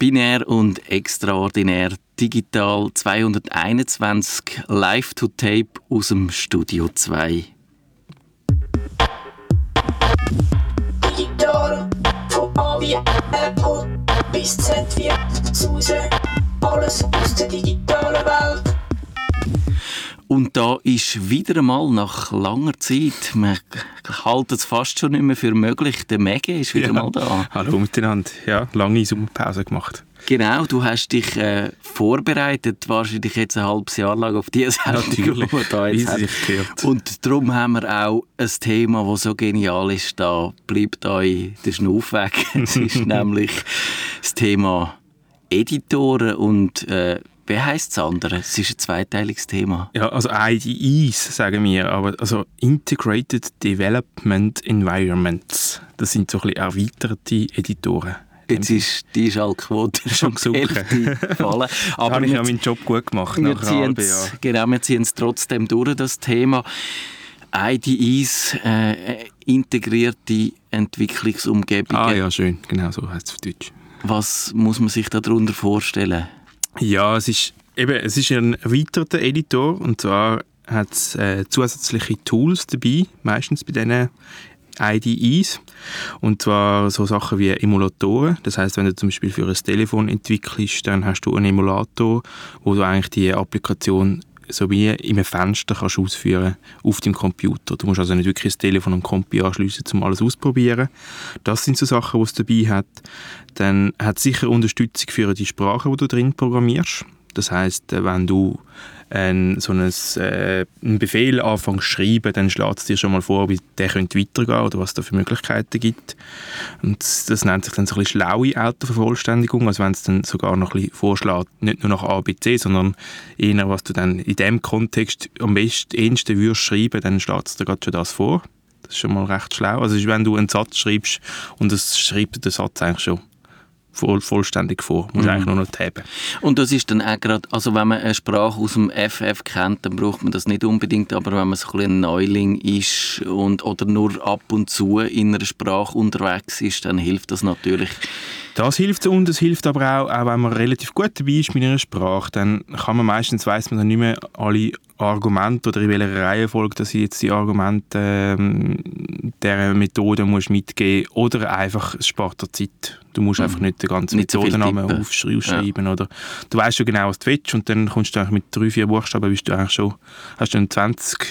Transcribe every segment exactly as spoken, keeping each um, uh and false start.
Binär und extraordinär digital zweihunderteinundzwanzig live to tape aus dem Studio zwei. Digital, von A wie Apple bis Z wie Suse, alles aus der digitalen Welt. Und da ist wieder einmal nach langer Zeit, man hält es fast schon nicht mehr für möglich, der Mege ist wieder ja. mal da. Hallo miteinander, ja, lange Sommerpause gemacht. Genau, du hast dich äh, vorbereitet, wahrscheinlich jetzt ein halbes Jahr lang auf diese Sendung. Natürlich, die wir da jetzt wie sie sich gehört. Und darum haben wir auch ein Thema, das so genial ist, da bleibt euch der Schnuff weg. Es ist nämlich das Thema Editoren und äh, wie heisst das andere? Es ist ein zweiteiliges Thema. Ja, also I D Es sagen wir, aber also Integrated Development Environments. Das sind so ein bisschen erweiterte Editoren. Jetzt ist die Schaltquote schon gesunken. gefallen. Aber habe ich wir, ja meinen Job gut gemacht. Wir ziehen es genau, wir ziehen es trotzdem durch, das Thema. I D Es, äh, integrierte Entwicklungsumgebungen. Ah ja, schön. Genau so heißt es auf Deutsch. Was muss man sich darunter vorstellen? Ja, es ist, eben, es ist ein erweiterter Editor und zwar hat es äh, zusätzliche Tools dabei, meistens bei diesen I D Es. Und zwar so Sachen wie Emulatoren. Das heißt, wenn du zum Beispiel für ein Telefon entwickelst, dann hast du einen Emulator, wo du eigentlich die Applikation so wie in einem Fenster kannst ausführen auf deinem Computer. Du musst also nicht wirklich das Telefon und Compi anschliessen, um alles auszuprobieren. Das sind so Sachen, die es dabei hat. Dann hat es sicher Unterstützung für die Sprache, die du drin programmierst. Das heisst, wenn du ein, so ein, äh, einen Befehl anfängst zu schreiben, dann schlägt es dir schon mal vor, wie der könnte weitergehen oder was es da für Möglichkeiten gibt. Und das nennt sich dann so ein bisschen schlaue Autovervollständigung, also wenn es dann sogar noch ein bisschen vorschlägt, nicht nur nach A, B, C, sondern eher, was du dann in diesem Kontext am besten ehesten würdest schreiben, dann schlägt es dir gerade schon das vor. Das ist schon mal recht schlau. Also wenn du einen Satz schreibst und es schreibt der Satz eigentlich schon Voll, vollständig vor. Musst mhm. eigentlich nur noch taben. Und das ist dann auch gerade, also wenn man eine Sprache aus dem F F kennt, dann braucht man das nicht unbedingt, aber wenn man so ein, ein Neuling ist und, oder nur ab und zu in einer Sprache unterwegs ist, dann hilft das natürlich. Das hilft und es hilft aber auch, auch wenn man relativ gut dabei ist mit einer Sprache, dann kann man meistens, weiss man dann nicht mehr alle Argumente oder in welcher Reihenfolge, dass ich jetzt die Argumente ähm, dieser Methode muss mitgeben oder einfach, es spart dir Zeit. Du musst mhm. einfach nicht den ganzen nicht Methodennamen so aufschreiben. Ja. Oder du weißt schon genau, was du willst und dann kommst du eigentlich mit drei, vier Buchstaben, bist du eigentlich schon, hast du einen zwanzig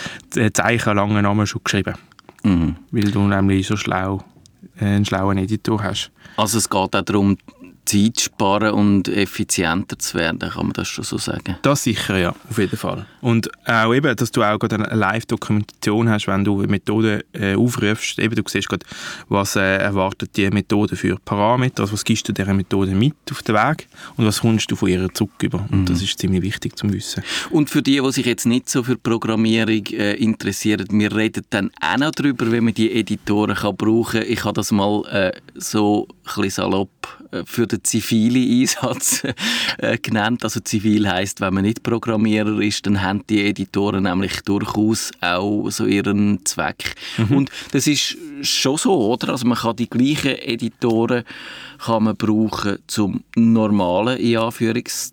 Zeichen langen Namen schon geschrieben. Mhm. Weil du nämlich so schlau, äh, einen schlauen Editor hast. Also es geht auch darum, Zeit sparen und effizienter zu werden, kann man das schon so sagen? Das sicher, ja, auf jeden Fall. Und auch eben, dass du auch eine Live-Dokumentation hast, wenn du Methoden äh, aufrufst. Eben, du siehst gerade, was äh, erwartet die Methode für Parameter, also was gibst du dieser Methode mit auf den Weg und was kommst du von ihr zurück über. Und mhm. das ist ziemlich wichtig zu wissen. Und für die, die sich jetzt nicht so für Programmierung äh, interessieren, wir reden dann auch noch darüber, wie man die Editoren kann brauchen kann. Ich habe das mal äh, so ein bisschen salopp äh, für den zivilen Einsatz äh, genannt. Also zivil heisst, wenn man nicht Programmierer ist, dann haben die Editoren nämlich durchaus auch so ihren Zweck. Mhm. Und das ist schon so, oder? Also man kann die gleichen Editoren kann man brauchen zum normalen, in Anführungszeichen,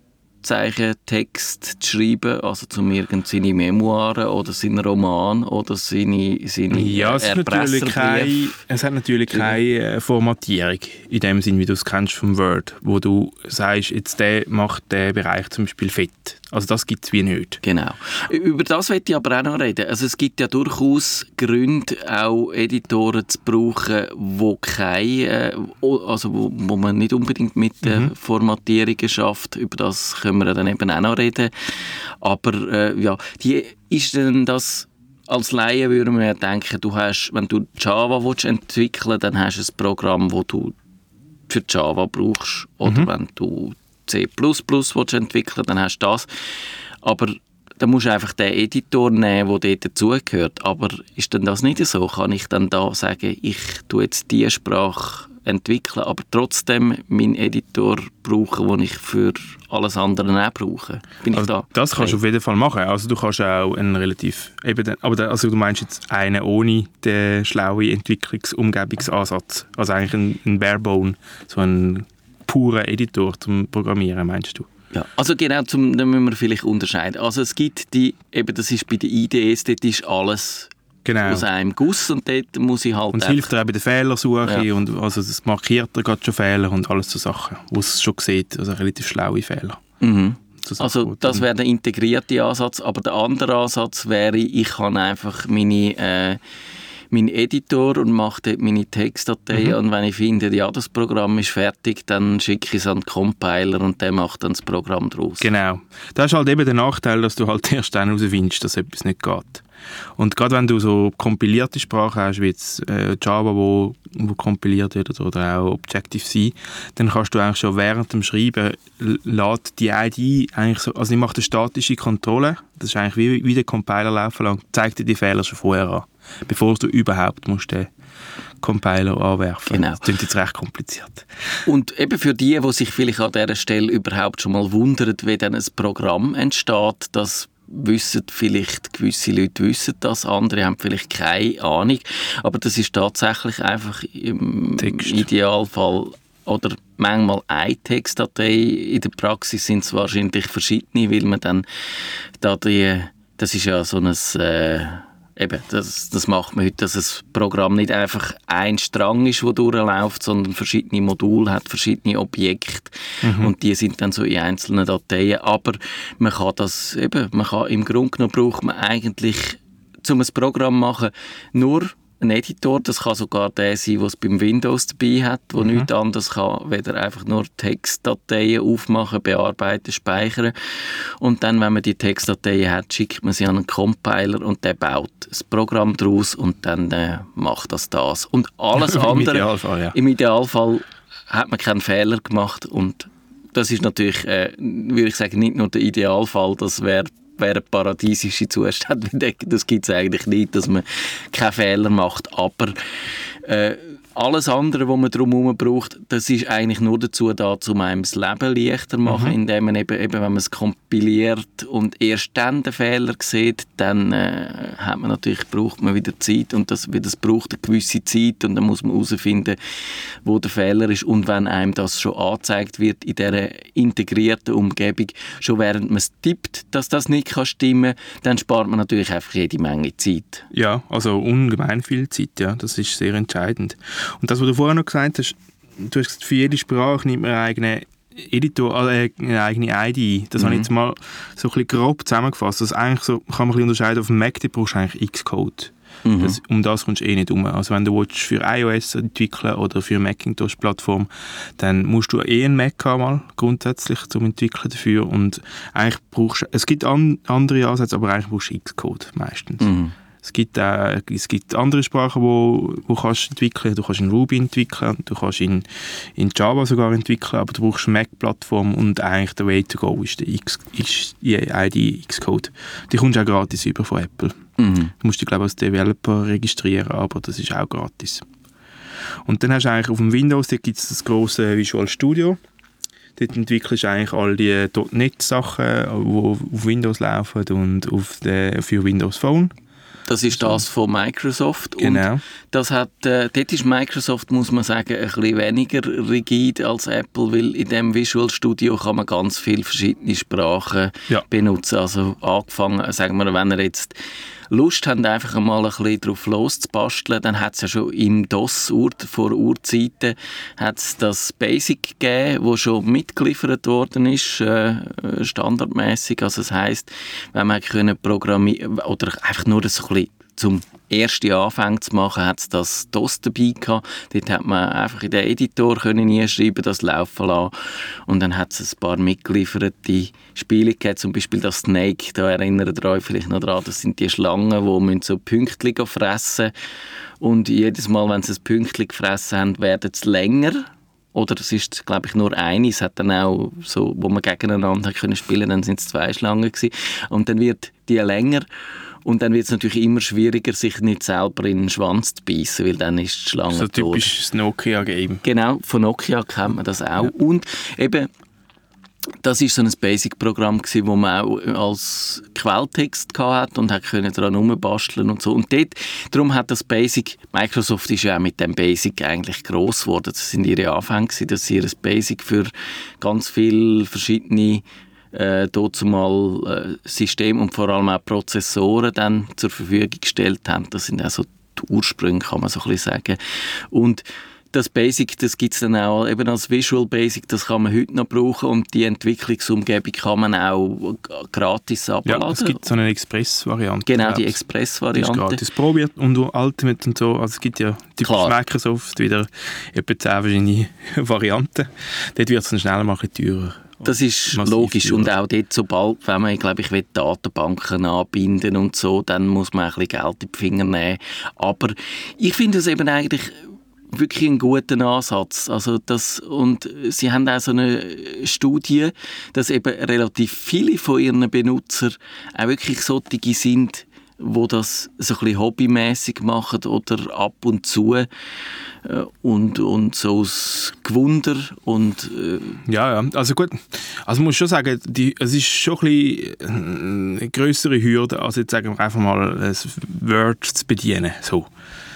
Text zu schreiben, also zum irgendeine Memoiren oder seinen Roman oder seine, seine ja, es, natürlich kein, es hat natürlich keine Formatierung in dem Sinn, wie du es kennst vom Word, wo du sagst, jetzt der macht den Bereich zum Beispiel fett. Also das gibt es wie nicht. Genau. Über das möchte ich aber auch noch reden. Also es gibt ja durchaus Gründe, auch Editoren zu brauchen, wo keine, also wo, wo man nicht unbedingt mit mhm. Formatierungen schafft. Über das können wir dann eben auch noch reden. Aber äh, ja, die, ist denn das als Laie würde man ja denken, du hast, wenn du Java willst entwickeln, dann hast du ein Programm, das du für Java brauchst. Oder mhm. wenn du C plus plus willst entwickeln, dann hast du das. Aber dann musst du einfach den Editor nehmen, der dort dazugehört. Aber ist denn das nicht so? Kann ich dann da sagen, ich tue jetzt diese Sprache entwickeln, aber trotzdem meinen Editor brauchen, den ich für alles andere auch brauche? Bin ich also da? Das kannst du auf jeden Fall machen. Also du kannst auch einen relativ, eben, aber der, also du meinst jetzt einen ohne den schlauen Entwicklungsumgebungsansatz. Also eigentlich ein, ein Barebone, so ein puren Editor zum Programmieren, meinst du? Ja, also genau, zum, da müssen wir vielleicht unterscheiden. Also es gibt die, eben das ist bei den I D Es, dort ist alles genau. aus einem Guss und dort muss ich halt... Und es hilft dir auch bei der Fehlersuche ja. und also das markiert dir gerade schon Fehler und alles so Sachen, wo es schon sieht, also relativ schlaue Fehler. Mhm. So also das wäre der integrierte Ansatz, aber der andere Ansatz wäre, ich kann einfach meine... Äh, meinen Editor und mache dort meine Textdateien mhm. und wenn ich finde, ja, das Programm ist fertig, dann schicke ich es an den Compiler und der macht dann das Programm draus. Genau. Das ist halt eben der Nachteil, dass du halt erst dann herausfindest, dass etwas nicht geht. Und gerade wenn du so kompilierte Sprachen hast, wie jetzt äh, Java, wo, wo kompiliert wird oder auch Objective-C, dann kannst du eigentlich schon während dem Schreiben lädt die I D E eigentlich so, also ich mache eine statische Kontrolle, das ist eigentlich wie, wie der Compiler laufen lang, zeigt dir die Fehler schon vorher an, bevor du überhaupt musst den Compiler anwerfen. Genau. Das klingt jetzt recht kompliziert. Und eben für die, die sich vielleicht an dieser Stelle überhaupt schon mal wundern, wie dann ein Programm entsteht, das wissen vielleicht, gewisse Leute wissen das, andere haben vielleicht keine Ahnung, aber das ist tatsächlich einfach im Text. Idealfall oder manchmal eine Textdatei, in der Praxis sind es wahrscheinlich verschiedene, weil man dann da die, das ist ja so ein äh, eben, das, das macht man heute, dass ein Programm nicht einfach ein Strang ist, der durchläuft, sondern verschiedene Module hat, verschiedene Objekte mhm. und die sind dann so in einzelnen Dateien. Aber man kann das eben, man kann, im Grunde genommen braucht man eigentlich, um ein Programm zu machen, nur ein Editor, das kann sogar der sein, der es beim Windows dabei hat, der mhm. nichts anderes kann, weder einfach nur Textdateien aufmachen, bearbeiten, speichern. Und dann, wenn man die Textdateien hat, schickt man sie an einen Compiler und der baut das Programm daraus und dann äh, macht das das. Und alles andere, im Idealfall, ja. im Idealfall hat man keinen Fehler gemacht und das ist natürlich, äh, würde ich sagen, nicht nur der Idealfall, das wäre wäre paradiesische Zustände. Das gibt es eigentlich nicht, dass man keine Fehler macht. Aber äh, alles andere, was man drumherum braucht, das ist eigentlich nur dazu da, um einem das Leben leichter zu machen, mhm. indem man eben, eben, wenn man es kompiliert und erst dann den Fehler sieht, dann äh, hat man natürlich, braucht man wieder Zeit und das, das braucht eine gewisse Zeit und dann muss man herausfinden, wo der Fehler ist und wenn einem das schon angezeigt wird in dieser integrierten Umgebung, schon während man es tippt, dass das nicht kann stimmen kann, dann spart man natürlich einfach jede Menge Zeit. Ja, also ungemein viel Zeit, ja, das ist sehr entscheidend. Und das, was du vorher noch gesagt hast, du hast gesagt, für jede Sprache nimmt man einen eigenen Editor, äh, eine eigene I D E. Das mhm. habe ich jetzt mal so ein bisschen grob zusammengefasst. Das eigentlich so, kann man ein bisschen unterscheiden, auf dem Mac du brauchst du eigentlich Xcode. Mhm. Das, um das kommst du eh nicht um. Also wenn du willst, für iOS entwickeln oder für eine Macintosh-Plattform, dann musst du eh einen Mac haben, mal, grundsätzlich zum Entwickeln dafür. Und eigentlich brauchst du, es gibt an, andere Ansätze, aber eigentlich brauchst du Xcode meistens. Mhm. Es gibt, äh, es gibt andere Sprachen, wo, wo kannst du entwickeln. Du kannst in Ruby entwickeln, du kannst in, in Java sogar entwickeln, aber du brauchst eine Mac-Plattform und eigentlich der Way to go ist der X, ist die I D E Xcode. Die kommst du auch gratis über von Apple. Mhm. Du musst dich, glaube ich, als Developer registrieren, aber das ist auch gratis. Und dann hast du eigentlich auf dem Windows, da gibt es das grosse Visual Studio. Dort entwickelst du eigentlich all die .N E T-Sachen, die auf Windows laufen und auf der, für Windows Phone. Das ist das von Microsoft. Genau. Und das hat, äh, dort ist Microsoft, muss man sagen, ein bisschen weniger rigid als Apple, weil in dem Visual Studio kann man ganz viele verschiedene Sprachen ja. benutzen. Also angefangen, sagen wir, wenn ihr jetzt Lust habt, einfach mal ein bisschen drauf loszubasteln, dann hat es ja schon im DOS vor Urzeiten hat's das Basic gegeben, wo schon mitgeliefert worden ist, äh, standardmäßig. Also das heisst, wenn man können programmieren oder einfach nur so ein bisschen zum ersten Anfang zu machen, hat es das DOS dabei gehabt. Dort hat man einfach in den Editor können einschreiben, das laufen lassen. Und dann hat es ein paar mitgelieferte Spiele gegeben, zum Beispiel das Snake, da erinnert ihr euch vielleicht noch dran, das sind die Schlangen, die so Pünktchen fressen. Und jedes Mal, wenn sie ein Pünktchen gefressen haben, werden sie länger. Oder es ist, glaube ich, nur eine. Es hat dann auch, so, wo man gegeneinander können spielen, dann sind es zwei Schlangen gewesen. Und dann wird die länger. Und dann wird es natürlich immer schwieriger, sich nicht selber in den Schwanz zu beißen, weil dann ist die Schlange so typisch das Nokia-Game. Genau, von Nokia kennt man das auch. Ja. Und eben, Das war so ein Basic-Programm, das man auch als Quelltext hatte und konnte daran herumbasteln und so. Und dort, darum hat das Basic, Microsoft ist ja auch mit dem Basic eigentlich gross geworden. Das sind ihre Anfänge, dass sie ein Basic für ganz viele verschiedene äh, dazumal äh, Systeme und vor allem auch Prozessoren dann zur Verfügung gestellt haben. Das sind auch so die Ursprünge, kann man so ein bisschen sagen. Und das Basic, das gibt es dann auch eben als Visual Basic, das kann man heute noch brauchen und die Entwicklungsumgebung kann man auch gratis abladen. Ja, es gibt so eine Express-Variante. Genau, die Express-Variante. Die ist gratis probiert und Ultimate und so, also es gibt ja typisch Klar. Microsoft wieder etwa zehn verschiedene Varianten. Dort wird es dann schneller machen, teurer. Das ist Massiv logisch teurer. und auch dort, sobald, wenn man, glaube ich, will, Datenbanken anbinden und so, dann muss man ein bisschen Geld in die Finger nehmen. Aber ich finde es eben eigentlich wirklich einen guten Ansatz. Also das, und sie haben auch so eine Studie, dass eben relativ viele von ihren Benutzern auch wirklich solche sind, die das so ein bisschen hobbymässig machen oder ab und zu äh, und, und so aus Gewunder und äh, Ja, ja, also gut, also man muss schon sagen, die, es ist schon ein bisschen eine grössere Hürde, als jetzt sagen wir einfach mal ein Word zu bedienen, so.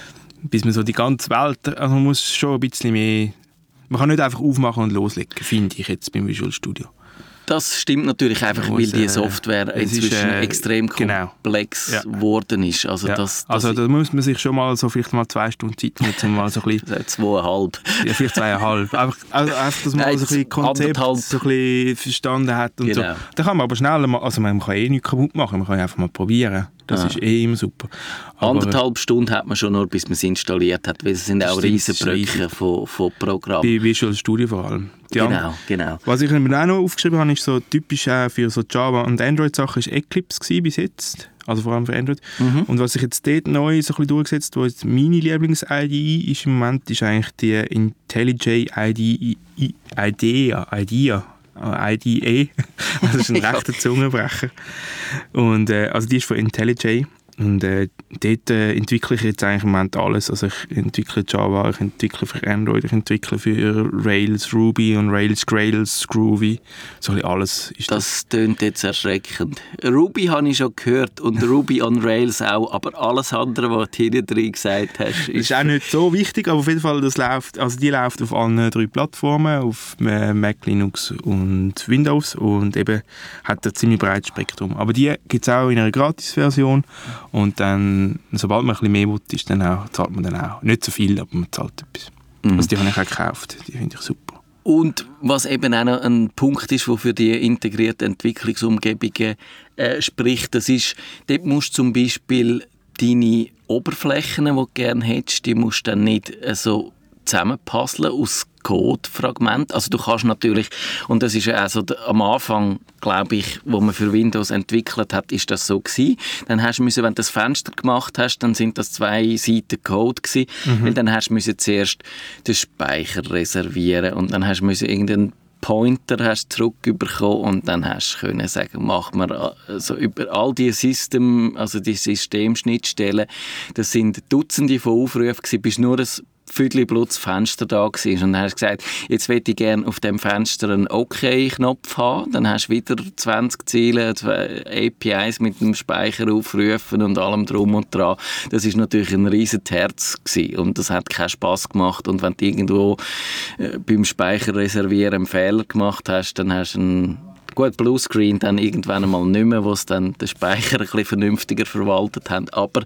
Bis man so die ganze Welt, also man muss schon ein bisschen mehr, man kann nicht einfach aufmachen und loslegen, finde ich jetzt beim Visual Studio. das stimmt natürlich einfach, Man weil muss, die äh, Software es ist, inzwischen äh, extrem genau. komplex Ja. geworden ist. Also, Ja. das, das also da muss man sich schon mal so vielleicht mal zwei Stunden Zeit nehmen, um mal so ein bisschen, ist zweieinhalb. ja, vielleicht zweieinhalb, einfach, also einfach, dass man Nein, mal so ein bisschen Konzept anderthalb. so ein bisschen verstanden hat und Genau. so. Da kann man aber schneller mal, also man kann eh nichts kaputt machen, man kann einfach mal probieren. Das Ah. ist eh immer super. Aber Anderthalb Stunden hat man schon nur, bis man es installiert hat, weil es sind auch Stimmt, riesen das ist riesig. Brücken von, von Programmen. bei Visual Studio vor allem. Die Genau, andere- genau. Was ich mir auch noch aufgeschrieben habe, ist so typisch auch für so Java- und Android-Sachen, ist Eclipse gewesen bis jetzt. Also vor allem für Android. Mhm. Und was sich jetzt dort neu so ein bisschen durchgesetzt, wo jetzt meine Lieblings-I D E ist im Moment, ist eigentlich die IntelliJ I D E, IDEA, IDEA, I D E. Das ist ein rechter Zungenbrecher. Und äh, also die ist von IntelliJ. Und äh, dort äh, entwickle ich jetzt eigentlich im Moment alles. Also ich entwickle Java, ich entwickle für Android, ich entwickle für Rails, Ruby und Rails, Grails, Groovy. So ein bisschen alles ist das. Das tönt jetzt erschreckend. Ruby habe ich schon gehört und Ruby on Rails auch, aber alles andere, was du hinten drin gesagt hast, Das ist... ist auch nicht so wichtig, aber auf jeden Fall, das läuft, also die läuft auf allen drei Plattformen, auf äh, Mac, Linux und Windows und eben hat ein ziemlich breites Spektrum. Aber die gibt es auch in einer Gratis-Version und dann, sobald man ein bisschen mehr will, ist, dann auch, zahlt man dann auch. Nicht so viel, aber man zahlt etwas. Mhm. Also die habe ich auch gekauft, die finde ich super. Und was eben auch noch ein Punkt ist, der für die integrierten Entwicklungsumgebungen äh, spricht, das ist, dort musst du zum Beispiel deine Oberflächen, die du gerne hättest, die musst du dann nicht äh, so zusammenpuzzeln aus Codefragmenten. Also du kannst natürlich, und das ist ja also am Anfang, glaube ich, wo man für Windows entwickelt hat, ist das so gewesen. Dann hast du müssen, wenn du das Fenster gemacht hast, dann sind das zwei Seiten Code gewesen, mhm. weil dann hast du müssen zuerst den Speicher reservieren und dann hast du müssen irgendeinen Pointer hast zurückbekommen und dann hast du können sagen, mach mal also über all die System, also die Systemschnittstellen, das sind Dutzende von Aufrufen gewesen, bis nur ein Viertel Blutz Fenster da war. Und dann hast du gesagt, jetzt möchte ich gerne auf dem Fenster einen OK-Knopf haben. Dann hast du wieder zwanzig Ziele, A P Is mit dem Speicher aufrufen und allem drum und dran. Das ist natürlich ein riesen Herz gewesen. Und das hat keinen Spass gemacht. Und wenn du irgendwo äh, beim Speicher reservieren einen Fehler gemacht hast, dann hast du einen gut, Bluescreen dann irgendwann einmal nicht mehr, wo es dann den Speicher ein bisschen vernünftiger verwaltet haben. Aber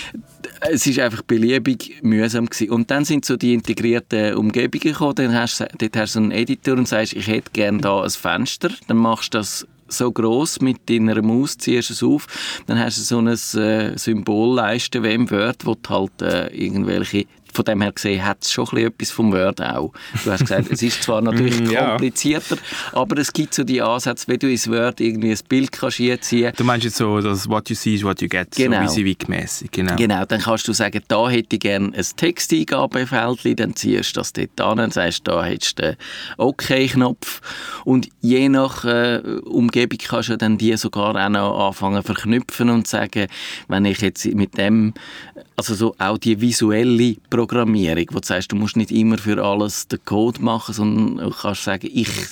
es ist einfach beliebig mühsam gewesen. Und dann sind so die integrierten Umgebungen gekommen. Dann hast du, dort hast du einen Editor und sagst, ich hätte gerne da ein Fenster. Dann machst du das so gross mit deiner Maus, ziehst es auf. Dann hast du so eine äh, Symbolleiste wie im Word, wo du halt äh, irgendwelche... Von dem her gesehen hat es schon ein bisschen etwas vom Word auch. Du hast gesagt, es ist zwar natürlich ja. komplizierter, aber es gibt so die Ansätze, wenn du ins Word irgendwie ein Bild kannst einziehen. Du meinst jetzt so, dass what you see is what you get, Genau. so WYSIWYG-mässig. Genau. Genau, dann kannst du sagen, da hätte ich gerne ein Texteingabefeld, dann ziehst du das dort an und sagst, da hättest du den OK-Knopf. Und je nach äh, Umgebung kannst du dann die sogar auch noch anfangen zu verknüpfen und sagen, wenn ich jetzt mit dem, also so auch die visuelle Programmierung, wo du sagst, du musst nicht immer für alles den Code machen, sondern du kannst sagen, ich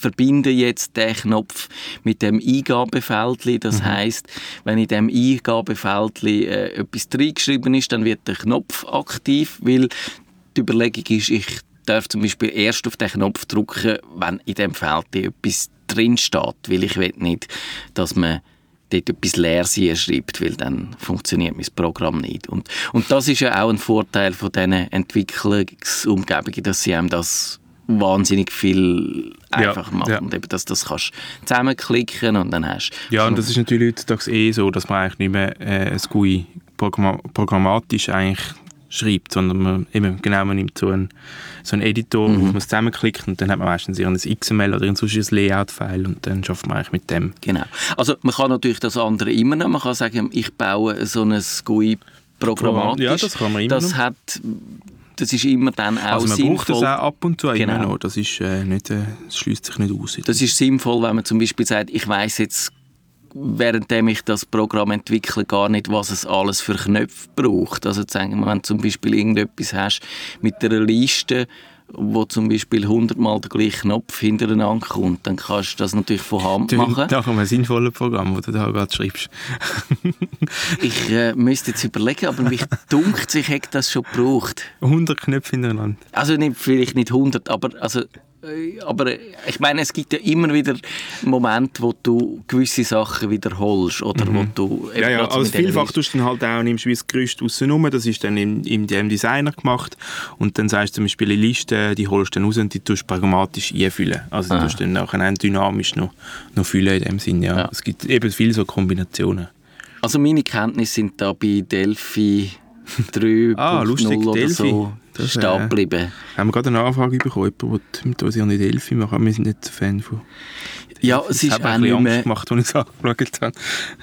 verbinde jetzt den Knopf mit dem Eingabefeldli. Das mhm. heisst, wenn in dem Eingabefeldli äh, etwas reingeschrieben ist, dann wird der Knopf aktiv, weil die Überlegung ist, ich darf zum Beispiel erst auf den Knopf drücken, wenn in dem Feld etwas drin steht, weil ich will nicht, dass man dort etwas Leeres schreibt, weil dann funktioniert mein Programm nicht. Und, und das ist ja auch ein Vorteil von diesen Entwicklungsumgebungen, dass sie einem das wahnsinnig viel einfacher ja, machen. Ja. Und eben, dass das kannst zusammenklicken und dann hast du... Ja, und das ist natürlich heutzutage eh so, dass man eigentlich nicht mehr äh, ein G U I programm- programmatisch eigentlich schreibt, sondern man, eben, genau, man nimmt so einen, so einen Editor, mhm. wo man es zusammenklickt und dann hat man meistens ein X M L oder ein sonstiges Layout-File und dann schafft man eigentlich mit dem. Genau. Also man kann natürlich das andere immer noch, man kann sagen, ich baue so ein G U I programmatisch. Ja, das kann man immer das noch. Hat, das ist immer dann auch also man sinnvoll. braucht das auch ab und zu genau. immer noch, das, ist, äh, nicht, äh, das schließt sich nicht aus. Das ist sinnvoll, wenn man zum Beispiel sagt, ich weiss jetzt währenddem ich das Programm entwickle, gar nicht, was es alles für Knöpfe braucht. Also sagen wir, wenn du zum Beispiel irgendetwas hast mit einer Liste, wo zum Beispiel hundertmal der gleiche Knopf hintereinander kommt, dann kannst du das natürlich von Hand du, machen. Da haben wir ein sinnvolles Programm, das du da gerade schreibst. ich äh, müsste jetzt überlegen, aber mich dunkt, ich hätte das schon gebraucht. hundert Knöpfe hintereinander? Also nicht, vielleicht nicht hundert, aber also aber ich meine, es gibt ja immer wieder Momente, wo du gewisse Sachen wiederholst oder mhm. wo du... Ja, ja, also vielfach tust du dann halt auch, nimmst du das Gerüst rausgenommen, das ist dann im, im Designer gemacht und dann sagst du zum Beispiel eine Liste, die holst du dann raus und die tust du pragmatisch einfüllen. Also die tust du dann nachher dynamisch noch, noch füllen in dem Sinne, ja. ja. Es gibt eben viele so Kombinationen. Also meine Kenntnisse sind da bei Delphi drei ah, Punkt null oder Delphi. so das, stehen geblieben. Äh, haben wir gerade eine Anfrage bekommen, jemand mit uns ja nicht Delphi machen, wir sind nicht Fan von... Ja, es ist auch nicht mehr... Angst gemacht, als ich es angeschaut habe.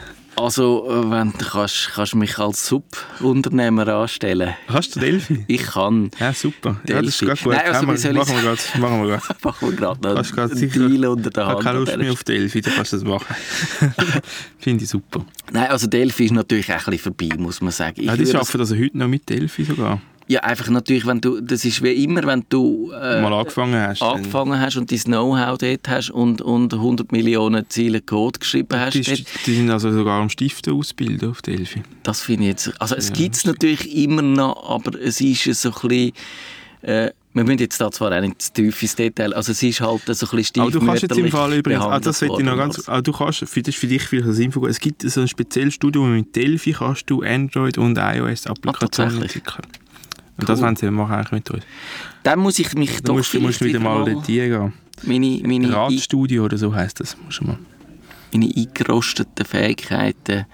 Also, wenn du kannst, kannst du mich als Subunternehmer anstellen. Hast du Delphi? Ich kann. Ja, super. Delphi. Ja, das ist gerade gut. Nein, also, wir, machen wir gerade. Machen wir gerade. machen wir gerade noch hast einen Deal unter der Hand. Ich habe keine Lust mehr auf Delphi, dann kannst du das machen. Finde ich super. Nein, also Delphi ist natürlich auch ein bisschen vorbei, muss man sagen. Ich ja, die schaffen das heute noch mit Delphi sogar. Ja, einfach natürlich, wenn du, das ist wie immer, wenn du äh, mal angefangen hast, angefangen hast und dein Know-how dort hast und, und hundert Millionen Ziele Code geschrieben hast. Die, die, die sind also sogar am Stiften ausbilden auf Delphi. Das finde ich jetzt, also es ja, gibt es natürlich immer noch, aber es ist so ein bisschen, äh, wir müssen jetzt da zwar auch nicht zu tief ins Detail, also es ist halt so ein bisschen stiefmütterlich. Aber du kannst jetzt im Fall übrigens, also das ich noch ganz, also du kannst, das ist für dich vielleicht sinnvoll, es gibt so ein spezielles Studio, mit Delphi kannst du Android und iOS-Applikationen ah, entwickeln. Und cool. Das wollen sie machen eigentlich mit uns. Dann muss ich mich du doch musst, vielleicht musst wieder mal dort gehen. Meine, meine Radstudio oder so heisst das. Musst du mal. Meine eingerosteten Fähigkeiten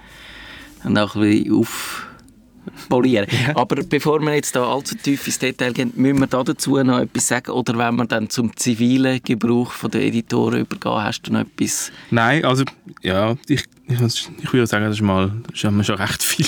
auch ein bisschen aufpolieren. Ja. Aber bevor wir jetzt da allzu tief ins Detail gehen, müssen wir da dazu noch etwas sagen? Oder wenn wir dann zum zivilen Gebrauch von der Editoren übergehen, hast du noch etwas? Nein, also ja, ich, ich, ich würde sagen, das ist mal das ist schon recht viel.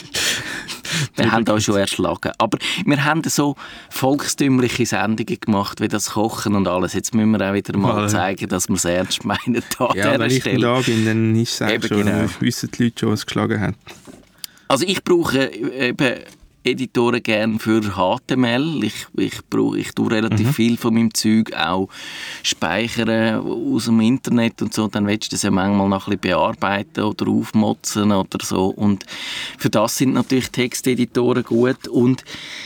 Wir haben auch schon erschlagen. Aber wir haben so volkstümliche Sendungen gemacht, wie das Kochen und alles. Jetzt müssen wir auch wieder mal Weil, zeigen, dass wir es ernst meinen. Da ja, wenn ich da bin, dann ist es auch schon. Genau. Wissen die Leute schon, was es geschlagen hat. Also ich brauche eben Editoren gerne für H T M L. Ich, ich, brauche, ich tue relativ mhm. viel von meinem Zeug auch speichern aus dem Internet und so. Dann willst du das ja manchmal noch ein bisschen bearbeiten oder aufmotzen oder so. Und für das sind natürlich Texteditoren gut. Und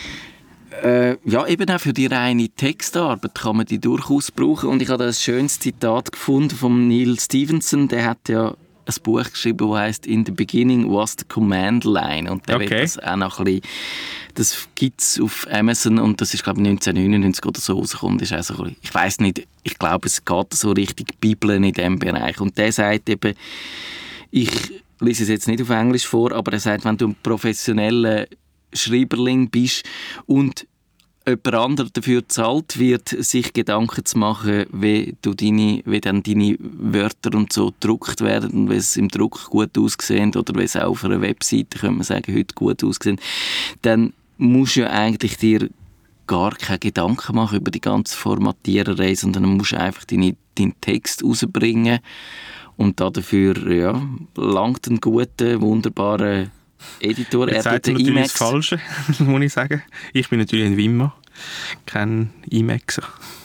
äh, ja, eben auch für die reine Textarbeit kann man die durchaus brauchen. Und ich habe da ein schönes Zitat gefunden von Neil Stephenson. Der hat ja ein Buch geschrieben, das heisst «In the beginning was the command line». Und der okay. wird das auch noch ein bisschen, das gibt es auf Amazon und das ist, glaube ich, neunzehnhundertneunundneunzig oder so rausgekommen. Das ist auch so ein bisschen, ich weiss nicht, ich glaube, es geht so richtig Bibeln in diesem Bereich. Und der sagt eben, ich lese es jetzt nicht auf Englisch vor, aber er sagt, wenn du ein professioneller Schreiberling bist und jemand anderer dafür bezahlt wird, sich Gedanken zu machen, wie, du deine, wie dann deine Wörter und so gedruckt werden und wie es im Druck gut aussehen oder wie es auch auf einer Webseite, könnte man sagen, heute gut aussehen, dann musst du ja eigentlich dir gar keine Gedanken machen über die ganze Formatiererei, sondern dann musst du einfach deine, deinen Text rausbringen und dafür ja, langt einen guten, wunderbaren Editor. Jetzt sagt natürlich das Falsche, muss ich sagen. Ich bin natürlich ein Wimmer, kein Emaxer.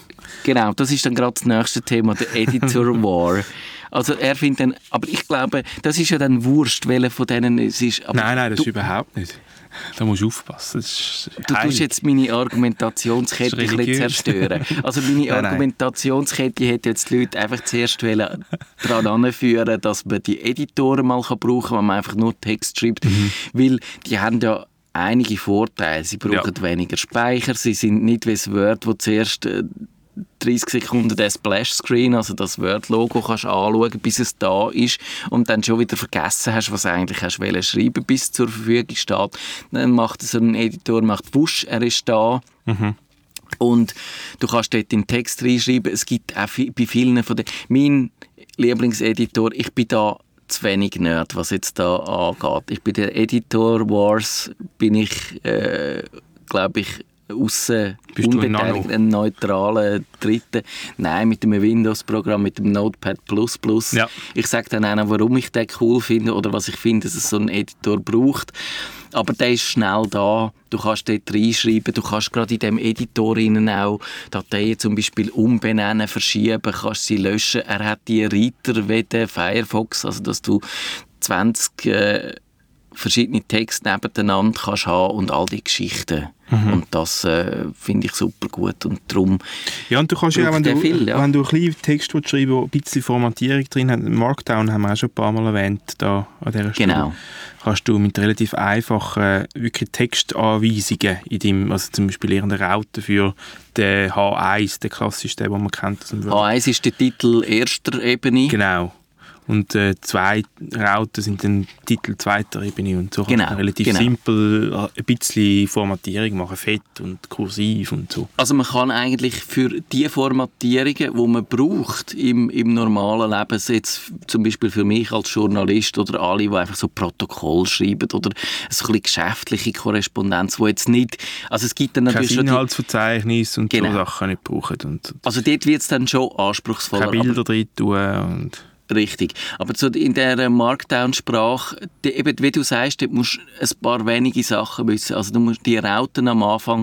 Genau, das ist dann gerade das nächste Thema, der Editor War. Also er findet dann, aber ich glaube, das ist ja dann Wurscht, welcher von denen es ist. Aber nein, nein, das du, ist überhaupt nicht. Da musst du aufpassen. Das ist du tust jetzt meine Argumentationskette ein bisschen zerstören. Also meine nein, Argumentationskette hätte jetzt die Leute einfach zuerst daran anführen, dass man die Editoren mal brauchen kann, wenn man einfach nur Text schreibt. Mhm. Weil die haben ja einige Vorteile. Sie brauchen ja. weniger Speicher, sie sind nicht wie das Word, wo zuerst äh, dreißig Sekunden den Splash-Screen, also das Word-Logo kannst anschauen, bis es da ist und dann schon wieder vergessen hast, was eigentlich hast wollen schreiben, bis es zur Verfügung steht. Dann macht so ein Editor, macht Wusch, er ist da. Mhm. Und du kannst dort den Text reinschreiben. Es gibt auch bei vielen von den... Mein Lieblingseditor, ich bin da zu wenig Nerd, was jetzt da angeht. Ich bin der Editor Wars, bin ich, äh, glaube ich, aussen unbeteiligt, ein neutraler Dritter. Nein, mit dem Windows-Programm, mit dem Notepad plus plus. Ja. Ich sage dann auch, warum ich den cool finde oder was ich finde, dass es so einen Editor braucht. Aber der ist schnell da. Du kannst dort reinschreiben, du kannst gerade in diesem Editor auch Dateien zum Beispiel umbenennen, verschieben, kannst sie löschen. Er hat die Reiter wie der Firefox, also dass du zwanzig äh, verschiedene Texte nebeneinander kannst haben und all die Geschichten. Mhm. Und das äh, finde ich super gut und darum ja, und du kannst ja, wenn du, viel, ja. wenn du ein bisschen Text schreiben, der ein bisschen Formatierung drin hat, Markdown haben wir auch schon ein paar Mal erwähnt, da an dieser Stelle, genau. kannst du mit relativ einfachen wirklich Textanweisungen in deinem, also zum Beispiel irgendeine Raute für den H eins, den klassischen, den man kennt. H eins ist der Titel erster Ebene. Genau. Und äh, zwei Rauten sind dann Titel zweiter Ebene und so genau, kann man relativ genau. simpel ein bisschen Formatierung machen, fett und kursiv und so. Also man kann eigentlich für die Formatierungen, die man braucht im, im normalen Leben, jetzt zum Beispiel für mich als Journalist oder alle, die einfach so Protokoll schreiben oder so ein bisschen geschäftliche Korrespondenz, wo jetzt nicht, also es gibt dann natürlich kein Inhaltsverzeichnis und genau. so Sachen nicht brauchen. Und also dort wird es dann schon anspruchsvoller. Keine Bilder drin tun und richtig. Aber so in dieser Markdown-Sprache, die, eben, wie du sagst, dort musst du ein paar wenige Sachen wissen. Also du musst die Rauten am Anfang,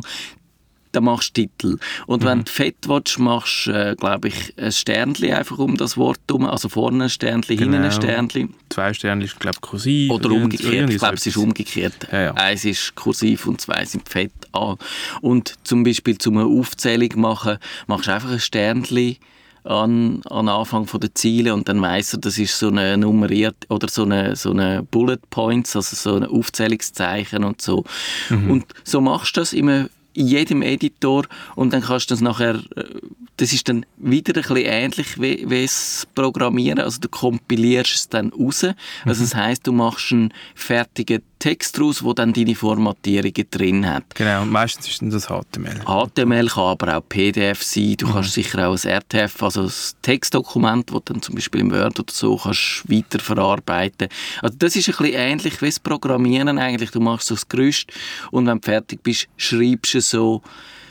da machst du Titel. Und mhm. wenn du fett willst, machst du, äh, glaube ich, ein Sternchen einfach um das Wort herum. Also vorne ein Sternchen, genau. hinten ein Sternchen. Zwei Sternchen ist, glaube ich, kursiv. Oder umgekehrt. Ich glaube, es ist umgekehrt. Ja, ja. Eins ist kursiv und zwei sind fett an. Und zum Beispiel, um eine Aufzählung zu machen, machst du einfach ein Sternchen an, an Anfang der Ziele und dann weiss er, das ist so eine nummeriert oder so eine, so eine Bullet Points, also so ein Aufzählungszeichen und so. Mhm. Und so machst du das immer in jedem Editor und dann kannst du das nachher, das ist dann wieder ein bisschen ähnlich wie, wie das Programmieren, also du kompilierst es dann raus, also das heisst, du machst einen fertigen Text raus, wo dann deine Formatierungen drin hat. Genau, und meistens ist dann das H T M L. H T M L kann aber auch P D F sein, du mhm. kannst sicher auch ein R T F, also ein Textdokument, das dann zum Beispiel im Word oder so kannst weiterverarbeiten. Also das ist ein bisschen ähnlich wie das Programmieren eigentlich, du machst so das Gerüst und wenn du fertig bist, schreibst du so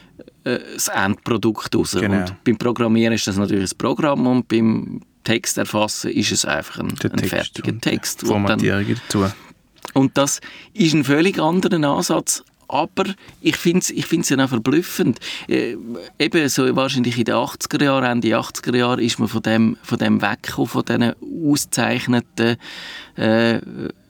äh, das Endprodukt raus. Genau. Und beim Programmieren ist das natürlich ein Programm und beim Text erfassen ist es einfach ein, ein Text fertiger Text. Ja, Formatierung dazu. Und das ist ein völlig anderer Ansatz, aber ich finde es ich find's ja auch verblüffend. Äh, eben so wahrscheinlich in den achtziger Jahren, Ende achtziger Jahre, ist man von dem, von dem weggekommen, von diesen ausgezeichneten äh,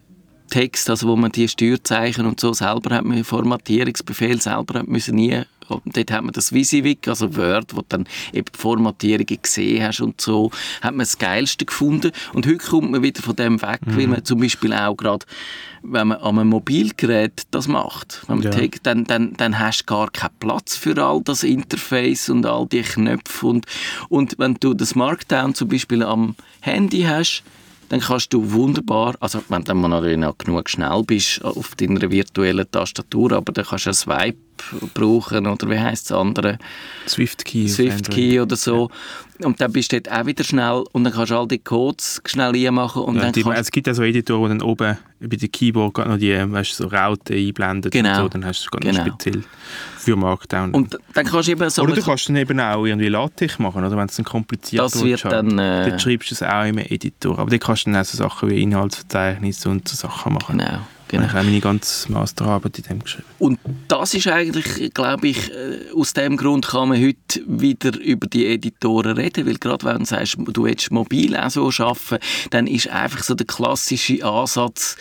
Text, also wo man die Steuerzeichen und so selber hat, man Formatierungsbefehl selber hat müssen nie. Und dort hat man das Visivik, also Word, wo du dann eben Formatierungen gesehen hast und so, hat man das Geilste gefunden. Und heute kommt man wieder von dem weg, mhm. weil man zum Beispiel auch gerade, wenn man an einem Mobilgerät das macht, wenn man ja. tagt, dann, dann, dann hast du gar keinen Platz für all das Interface und all die Knöpfe. Und, und wenn du das Markdown zum Beispiel am Handy hast, dann kannst du wunderbar, also wenn du natürlich noch genug schnell bist auf deiner virtuellen Tastatur, aber dann kannst du einen Swipe brauchen oder wie heisst das andere? Swift Key. Swift Key oder so. Ja. Und dann bist du dort auch wieder schnell und dann kannst du all die Codes schnell reinmachen. Und ja, dann die, kannst es gibt auch so Editoren, wo dann oben bei dem Keyboard gerade noch die weißt, so Rauten einblendet genau. und so, dann hast du es gerade genau. noch speziell für Markdown. Und dann kannst du eben so oder du kannst dann eben auch irgendwie LaTeX machen, oder wenn es dann kompliziert das wird. Dann, äh, dann schreibst du es auch im Editor. Aber dann kannst du dann auch so Sachen wie Inhaltsverzeichnis und so Sachen machen. Genau. genau. Ich habe meine ganze Masterarbeit in dem geschrieben. Und das ist eigentlich, glaube ich, aus dem Grund kann man heute wieder über die Editoren reden, weil gerade wenn du sagst, du willst mobil auch so arbeiten, dann ist einfach so der klassische Ansatz,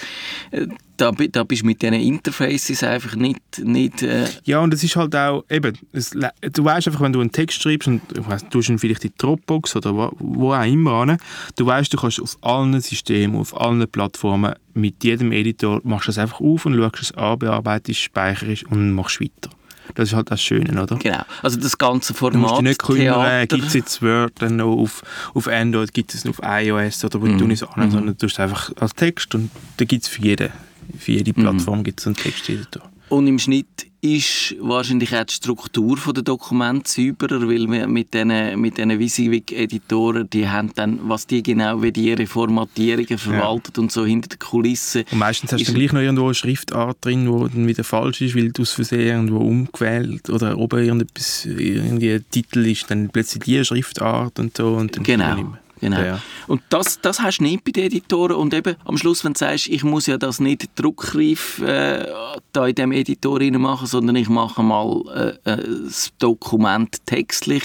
da, da bist du mit diesen Interfaces einfach nicht... nicht äh ja, und es ist halt auch, eben, es, du weißt einfach, wenn du einen Text schreibst und ich weiss, du hast ihn vielleicht in Dropbox oder wo, wo auch immer hin, du weißt, du kannst auf allen Systemen, auf allen Plattformen mit jedem Editor, machst du es einfach auf und schaust es an, bearbeitest, speicherst und machst weiter. Das ist halt das Schöne, oder? Genau. Also das ganze Format. Du musst dich nicht kümmern, gibt es jetzt Word dann noch auf, auf Android, gibt es noch auf iOS oder wo mm. du nicht so an, sondern du tust es einfach als Text und da gibt es für jede, für jede Plattform mm. gibt es einen Texteditor. Und im Schnitt ist wahrscheinlich auch die Struktur der Dokumente sauberer, weil wir mit diesen mit diesen WYSIWYG-Editoren, die haben dann, was die genau, wie die ihre Formatierungen verwaltet ja. und so hinter den Kulissen. Und meistens hast du gleich noch irgendwo eine Schriftart drin, die dann wieder falsch ist, weil du aus Versehen irgendwo umgewählt oder oben irgendetwas, irgendwie ein Titel ist, dann plötzlich die Schriftart und so. Und dann genau. Genau. Ja. Und das, das hast du nicht bei den Editoren. Und eben am Schluss, wenn du sagst, ich muss ja das nicht druckreif äh, da in diesem Editor machen, sondern ich mache mal äh, äh, das Dokument textlich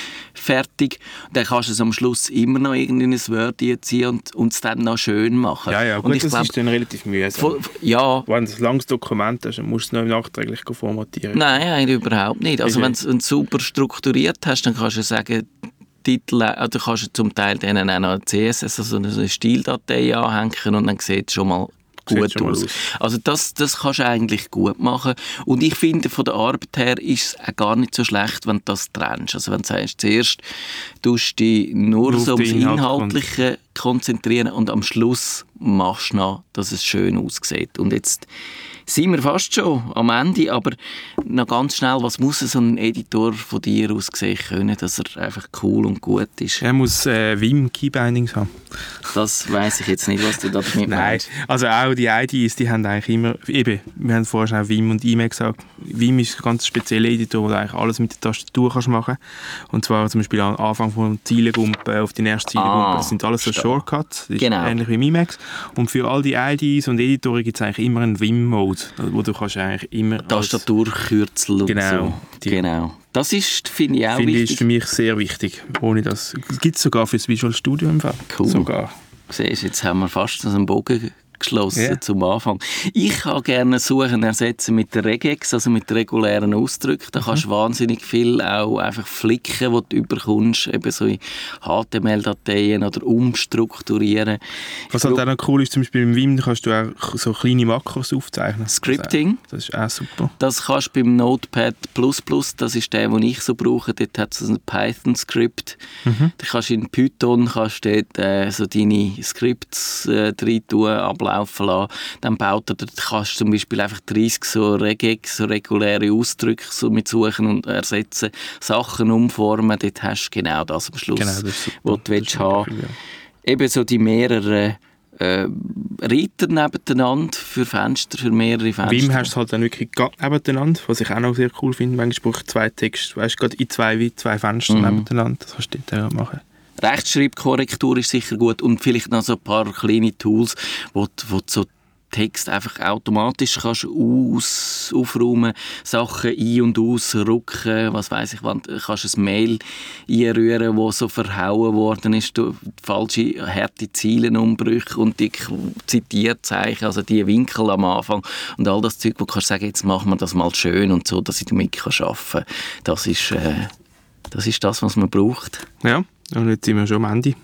fertig, dann kannst du es am Schluss immer noch in ein Word ziehen und, und es dann noch schön machen. Ja, ja, gut, und ich das glaub, ist dann relativ mühsam. Ja. Wenn du ein langes Dokument hast, dann musst du es noch nachträglich formatieren. Nein, eigentlich überhaupt nicht. Also wenn du es super strukturiert hast, dann kannst du sagen, Titel, also kannst du zum Teil denen auch noch ein C S S, also eine Stildatei anhängen und dann sieht es schon mal gut schon aus. Mal aus. Also das, das kannst du eigentlich gut machen. Und ich finde, von der Arbeit her ist es auch gar nicht so schlecht, wenn du das trennst. Also wenn du sagst, zuerst tust du dich nur, nur so ums Inhaltliche konzentrieren und am Schluss machst du noch, dass es schön aussieht. Und jetzt sind wir fast schon am Ende, aber noch ganz schnell, was muss so ein Editor von dir aus sehen können, dass er einfach cool und gut ist? Er muss äh, Vim Keybindings haben. Das weiss ich jetzt nicht, was du da damit Nein, meinst. Also auch die I D Es, die haben eigentlich immer, eben, wir haben vorher schon auch Vim und I M E gesagt, Vim ist ein ganz spezieller Editor, wo du eigentlich alles mit der Tastatur kannst machen. Und zwar zum Beispiel am Anfang von Zielengumpen auf die nächste Zielengumpe, ah, das sind alles so Shortcuts, das genau. ist ähnlich wie Emimex. Und für all die I D Es und Editoren gibt es eigentlich immer einen Vim-Mode, wo du kannst eigentlich immer... Tastaturkürzel und genau, so. Genau. Das ist, finde ich, auch finde wichtig. ist für mich sehr wichtig. Ohne das gibt es sogar für das Visual Studio im Fall. Cool. Sogar. Siehst, jetzt haben wir fast einen Bogen geschlossen yeah. zum Anfang. Ich kann gerne suchen ersetzen mit der Regex, also mit regulären Ausdrücken. Da kannst du mhm. wahnsinnig viel auch einfach flicken, die du überkommst, eben so in H T M L-Dateien oder umstrukturieren. Was halt auch noch cool ist, zum Beispiel im Vim kannst du auch so kleine Makros aufzeichnen. Scripting. Das ist auch super. Das kannst du beim Notepad plus plus, das ist der, den ich so brauche. Dort hat es ein Python-Skript. Mhm. Da kannst du in Python kannst du dort, äh, so deine Skripts äh, rein tun, ablaufen lassen. Dann baut er, dort kannst du zum Beispiel einfach dreißig so Regex, so reguläre Ausdrücke so mit suchen und ersetzen, Sachen umformen. Dort hast du genau das am Schluss, genau, das ist super. Was du willst haben. Ja. Eben so die mehreren äh, Reiter nebeneinander für Fenster, für mehrere Fenster. Vim hast du halt dann wirklich nebeneinander, was ich auch noch sehr cool finde. Manchmal brauche ich zwei Texte, weißt du, gerade in zwei, wie zwei Fenster mhm. nebeneinander. Das kannst du dort machen. Rechtschreibkorrektur ist sicher gut und vielleicht noch so ein paar kleine Tools, wo, wo du so Text einfach automatisch kannst aus, aufräumen, Sachen ein- und ausrücken, was weiss ich, wann kannst ein Mail einrühren, wo so verhauen worden ist, durch falsche, harte Zeilenumbrüche und die Zitierzeichen, also die Winkel am Anfang und all das Zeug, wo du kannst sagen, jetzt machen wir das mal schön und so, dass ich damit arbeiten kann. Das ist, äh, das ist das, was man braucht. Ja. Und jetzt sind wir schon am Ende.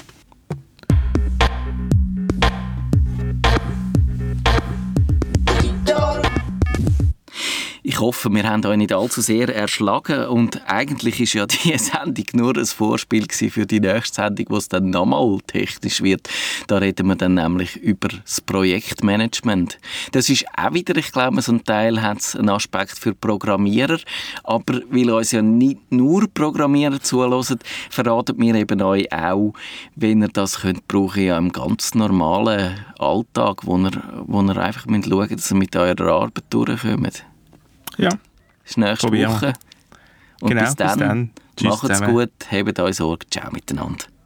Ich hoffe, wir haben euch nicht allzu sehr erschlagen und eigentlich ist ja diese Sendung nur ein Vorspiel für die nächste Sendung, wo es dann nochmal technisch wird. Da reden wir dann nämlich über das Projektmanagement. Das ist auch wieder, ich glaube, so ein Teil hat es einen Aspekt für Programmierer, aber weil uns ja nicht nur Programmierer zuhören, verraten wir eben euch auch, wenn ihr das könnt brauchen ja im ganz normalen Alltag, wo ihr, wo ihr einfach schauen müsst, dass ihr mit eurer Arbeit durchkommt. Ja. Bis nächste Probieren. Woche. Und genau, bis dann, bis dann. Macht's gut, habt euch Sorge. Ciao miteinander.